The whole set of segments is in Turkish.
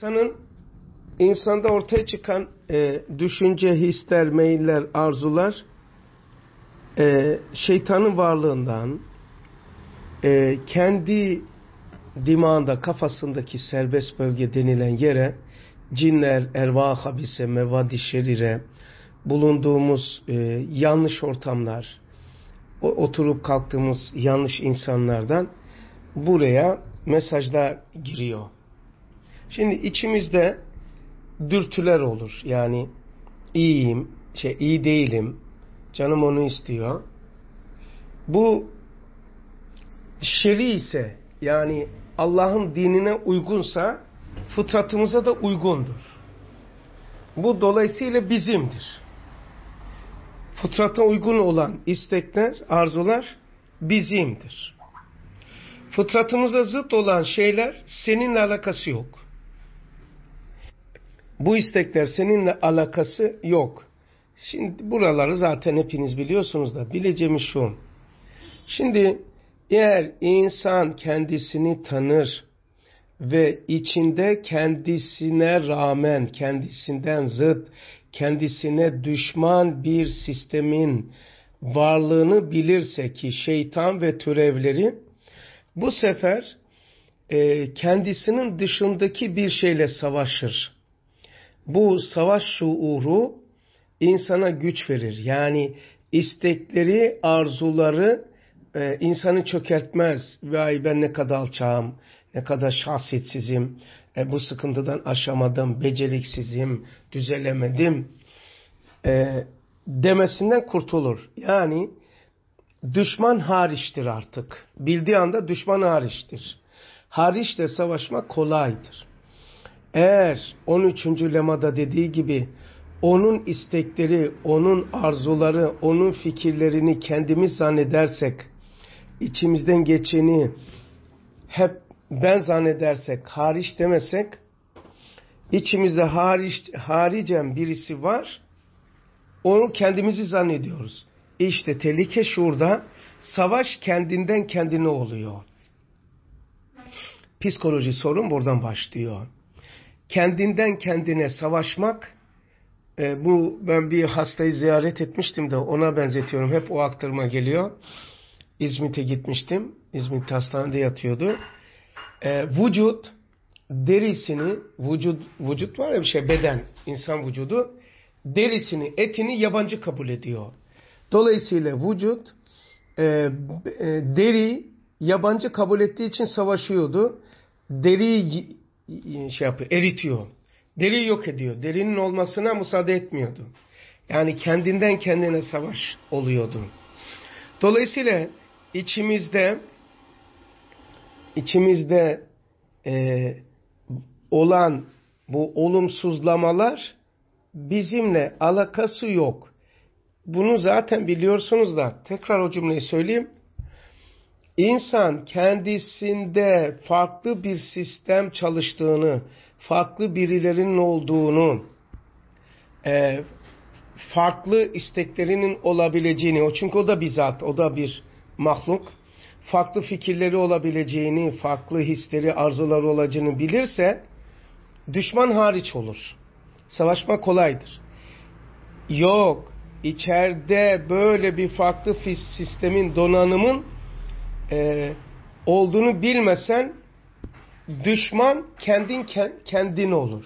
insanda ortaya çıkan düşünce, hisler, meyiller, arzular şeytanın varlığından, kendi dimağında, kafasındaki serbest bölge denilen yere cinler, ervah habise, mevadi şerire, bulunduğumuz yanlış ortamlar, oturup kalktığımız yanlış insanlardan buraya mesajlar giriyor. Şimdi içimizde dürtüler olur. Yani iyi değilim, canım onu istiyor. Bu şer'i ise, yani Allah'ın dinine uygunsa fıtratımıza da uygundur. Bu dolayısıyla bizimdir. Fıtrata uygun olan istekler, arzular bizimdir. Fıtratımıza zıt olan şeyler seninle alakası yok. Bu istekler seninle alakası yok. Şimdi buraları zaten hepiniz biliyorsunuz da bileceğimiz şu. Şimdi eğer insan kendisini tanır ve içinde kendisine rağmen, kendisinden zıt, kendisine düşman bir sistemin varlığını bilirse ki şeytan ve türevleri, bu sefer kendisinin dışındaki bir şeyle savaşır. Bu savaş şuuru insana güç verir. Yani istekleri, arzuları insanı çökertmez. Vay ben ne kadar alçağım, ne kadar şahsiyetsizim, bu sıkıntıdan aşamadım, beceriksizim, düzelemedim demesinden kurtulur. Yani düşman hariçtir artık. Bildiği anda düşman hariçtir. Hariçle savaşmak kolaydır. Eğer 13. lemada dediği gibi onun istekleri, onun arzuları, onun fikirlerini kendimiz zannedersek, içimizden geçeni hep ben zannedersek, hariç demesek, içimizde haricen birisi var, onu kendimizi zannediyoruz. İşte tehlike şurada, savaş kendinden kendine oluyor. Psikoloji sorun buradan başlıyor. Kendinden kendine savaşmak, ben bir hastayı ziyaret etmiştim de ona benzetiyorum. Hep o aklıma geliyor. İzmit'e gitmiştim. İzmit'te hastanede yatıyordu. Vücut derisini, vücut var ya bir şey, beden, insan vücudu derisini, etini yabancı kabul ediyor. Dolayısıyla vücut deri yabancı kabul ettiği için savaşıyordu. Deriyi eritiyor. Deriyi yok ediyor. Derinin olmasına müsaade etmiyordu. Yani kendinden kendine savaş oluyordu. Dolayısıyla içimizde olan bu olumsuzlamalar bizimle alakası yok. Bunu zaten biliyorsunuz da tekrar o cümleyi söyleyeyim. İnsan kendisinde farklı bir sistem çalıştığını, farklı birilerinin olduğunu, farklı isteklerinin olabileceğini, çünkü o da bir zat, o da bir mahluk, farklı fikirleri olabileceğini, farklı hisleri, arzuları olacağını bilirse, düşman hariç olur. Savaşmak kolaydır. Yok, içeride böyle bir farklı sistemin, donanımın olduğunu bilmesen, düşman kendin olur.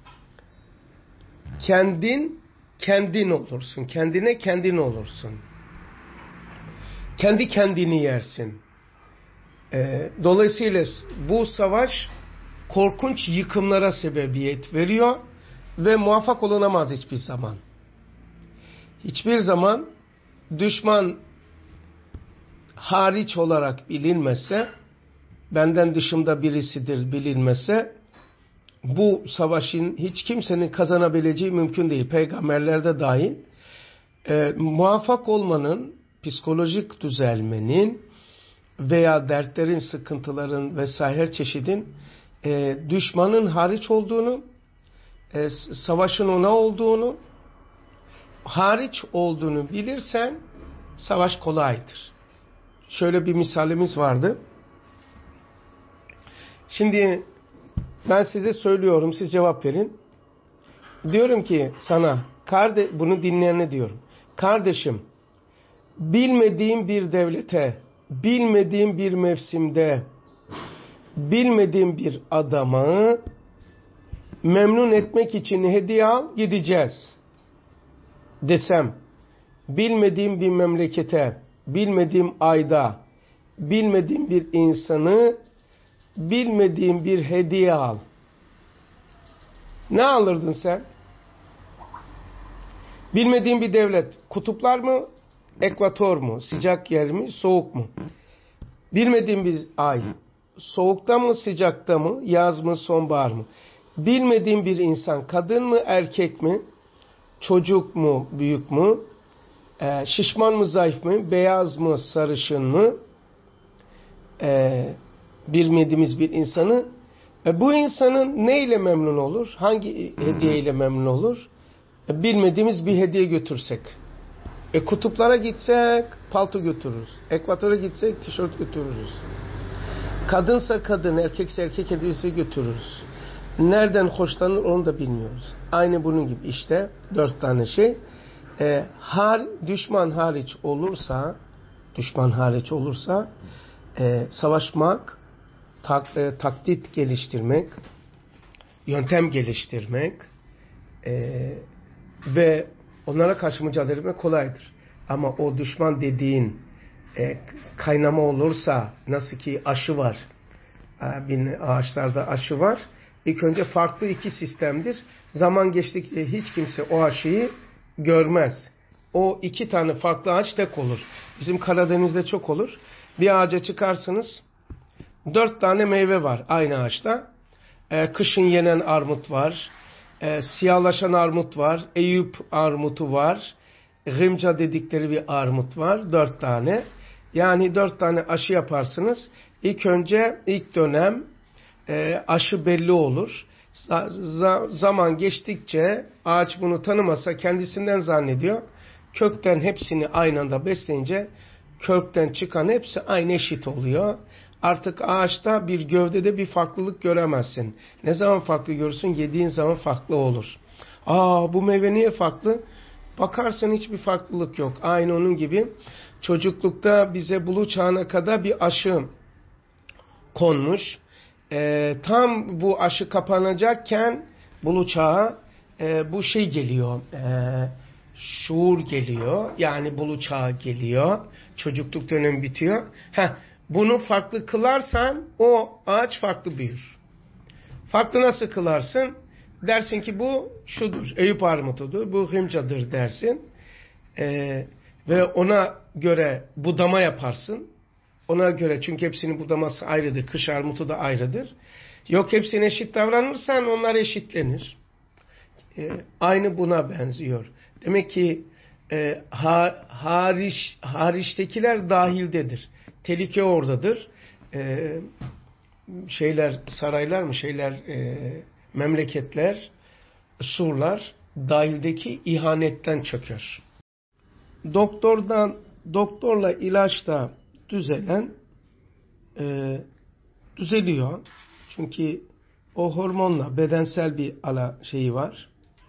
Kendin olursun. Kendine kendin olursun. Kendi kendini yersin. Dolayısıyla bu savaş korkunç yıkımlara sebebiyet veriyor ve muvaffak olunamaz hiçbir zaman. Hiçbir zaman düşman hariç olarak bilinmese, benden dışımda birisidir bilinmese, bu savaşın hiç kimsenin kazanabileceği mümkün değil. Peygamberlerde dahil. Muvaffak olmanın, psikolojik düzelmenin veya dertlerin, sıkıntıların vesaire her çeşidin düşmanın hariç olduğunu, savaşın ona olduğunu, hariç olduğunu bilirsen savaş kolaydır. Şöyle bir misalimiz vardı. Şimdi Ben size söylüyorum, siz cevap verin. Diyorum ki sana, bunu dinleyene diyorum. Kardeşim, bilmediğim bir devlete, bilmediğim bir mevsimde, bilmediğim bir adamı memnun etmek için hediye al, gideceğiz desem, bilmediğim bir memlekete, bilmediğim ayda, bilmediğim bir insanı, bilmediğim bir hediye al. Ne alırdın sen? Bilmediğin bir devlet, kutuplar mı, ekvator mu, sıcak yer mi, soğuk mu? Bilmediğin bir ay, soğukta mı, sıcakta mı, yaz mı, sonbahar mı? Bilmediğin bir insan, kadın mı, erkek mi, çocuk mu, büyük mü, şişman mı, zayıf mı, beyaz mı, sarışın mı? Bilmediğimiz bir insanı, bu insanın neyle memnun olur? Hangi hediyeyle memnun olur? Bilmediğimiz bir hediye götürsek. Kutuplara gitsek palto götürürüz. Ekvatora gitsek tişört götürürüz. Kadınsa kadın, erkekse erkek hediyesi götürürüz. Nereden hoşlanır onu da bilmiyoruz. Aynı bunun gibi işte 4 tane şey. Düşman hariç olursa savaşmak, taktik geliştirmek, yöntem geliştirmek ve onlara karşı mücadele etmek kolaydır. Ama o düşman dediğin kaynama olursa, nasıl ki aşı var, ağaçlarda aşı var. İlk önce farklı 2 sistemdir. Zaman geçtikçe hiç kimse o aşıyı görmez. O 2 tane farklı ağaç tek olur. Bizim Karadeniz'de çok olur. Bir ağaca çıkarsınız, 4 tane meyve var aynı ağaçta. Kışın yenen armut var. Siyahlaşan armut var. Eyüp armutu var. Gımca dedikleri bir armut var. 4 tane. Yani 4 tane aşı yaparsınız. İlk dönem aşı belli olur. Zaman geçtikçe ağaç bunu tanımasa kendisinden zannediyor. Kökten hepsini aynı anda besleyince kökten çıkan hepsi aynı eşit oluyor. Artık ağaçta bir gövdede bir farklılık göremezsin. Ne zaman farklı görürsün? Yediğin zaman farklı olur. Bu meyve niye farklı? Bakarsın hiçbir farklılık yok. Aynı onun gibi çocuklukta bize buluğ çağına kadar bir aşı konmuş. Tam bu aşı kapanacakken buluğ çağa bu şey geliyor. Şuur geliyor. Yani buluğ çağı geliyor. Çocukluk dönemi bitiyor. Bunu farklı kılarsan o ağaç farklı büyür. Farklı nasıl kılarsın? Dersin ki bu şudur, Eyüp armutudur, bu hımcadır dersin. Ve ona göre budama yaparsın. Ona göre, çünkü hepsinin budaması ayrıdır. Kış armutu da ayrıdır. Yok hepsine eşit davranırsan onlar eşitlenir. Aynı buna benziyor. Demek ki hariçtekiler dahildedir. Tehlike oradadır. Saraylar mı memleketler, surlar dahildeki ihanetten çöker. Doktorla ilaçla düzeliyor. Çünkü o hormonla bedensel bir şeyi var.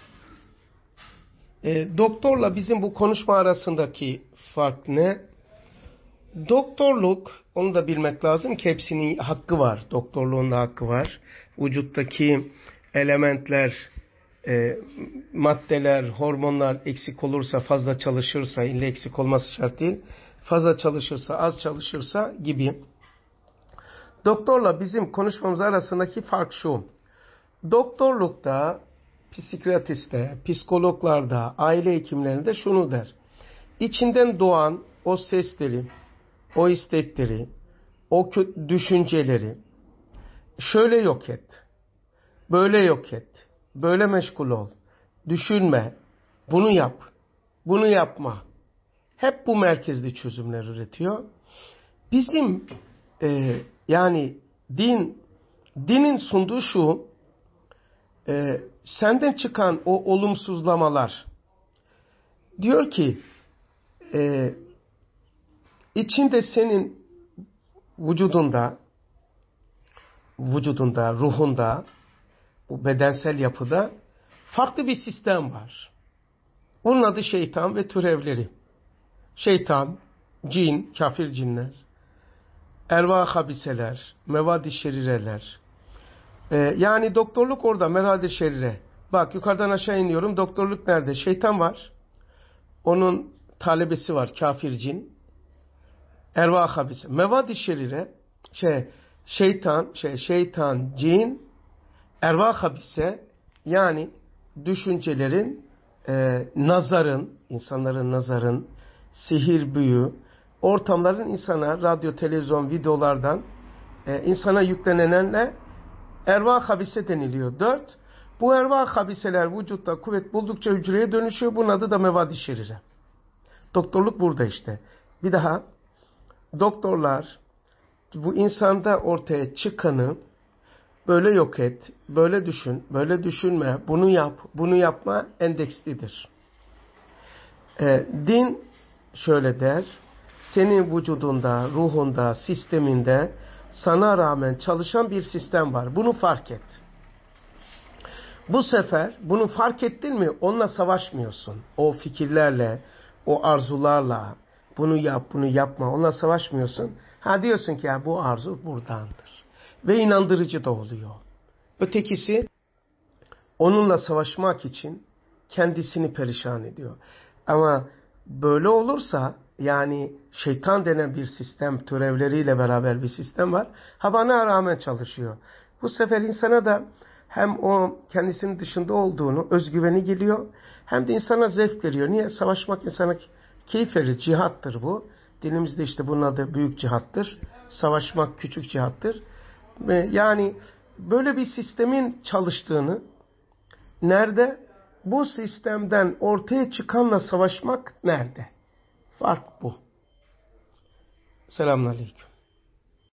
Doktorla bizim bu konuşma arasındaki fark ne? Doktorluk, onu da bilmek lazım ki hepsinin hakkı var. Doktorluğun da hakkı var. Vücuttaki elementler, maddeler, hormonlar eksik olursa, fazla çalışırsa, illa eksik olması şart değil. Fazla çalışırsa, az çalışırsa gibi. Doktorla bizim konuşmamız arasındaki fark şu. Doktorlukta, psikiyatriste, psikologlarda, aile hekimlerinde şunu der. İçinden doğan o sesleri, o istekleri, o düşünceleri şöyle yok et, böyle yok et, böyle meşgul ol, düşünme, bunu yap, bunu yapma. Hep bu merkezli çözümler üretiyor. Bizim yani dinin sunduğu şu, senden çıkan o olumsuzlamalar, diyor ki içinde senin vücudunda, ruhunda bu bedensel yapıda farklı bir sistem var. Onun adı şeytan ve türevleri. Şeytan, cin, kafir cinler, ervah habiseler, mevad-i şerireler. Yani doktorluk orada, merad-i şerire. Bak yukarıdan aşağı iniyorum, doktorluk nerede? Şeytan var. Onun talebesi var, kafir cin. Ervah habise. Mevad-i şerire, şeytan, cin, ervah habise, yani düşüncelerin, nazarın, insanların nazarın, sihir, büyü, ortamların insana, radyo, televizyon, videolardan insana yüklenenlerle ervah habise deniliyor. 4. Bu ervah habiseler vücutta kuvvet buldukça hücreye dönüşüyor. Bunun adı da mevad-i şerire. Doktorluk burada işte. Bir daha, doktorlar bu insanda ortaya çıkanı böyle yok et, böyle düşün, böyle düşünme, bunu yap, bunu yapma endekslidir. Din şöyle der, senin vücudunda, ruhunda, sisteminde sana rağmen çalışan bir sistem var. Bunu fark et. Bu sefer bunu fark ettin mi onunla savaşmıyorsun. O fikirlerle, o arzularla, bunu yap, bunu yapma, onunla savaşmıyorsun. Ha diyorsun ki ya bu arzu buradandır. Ve inandırıcı da oluyor. Ötekisi onunla savaşmak için kendisini perişan ediyor. Ama böyle olursa, yani şeytan denen bir sistem, türevleriyle beraber bir sistem var. Ha bana rağmen çalışıyor. Bu sefer insana da hem o kendisinin dışında olduğunu, özgüveni geliyor, hem de insana zevk veriyor. Niye? Savaşmak insana keyif verir. Cihattır bu. Dilimizde işte bunun adı büyük cihattır. Savaşmak küçük cihattır. Yani böyle bir sistemin çalıştığını, nerede? Bu sistemden ortaya çıkanla savaşmak nerede? Fark bu. Selamünaleyküm.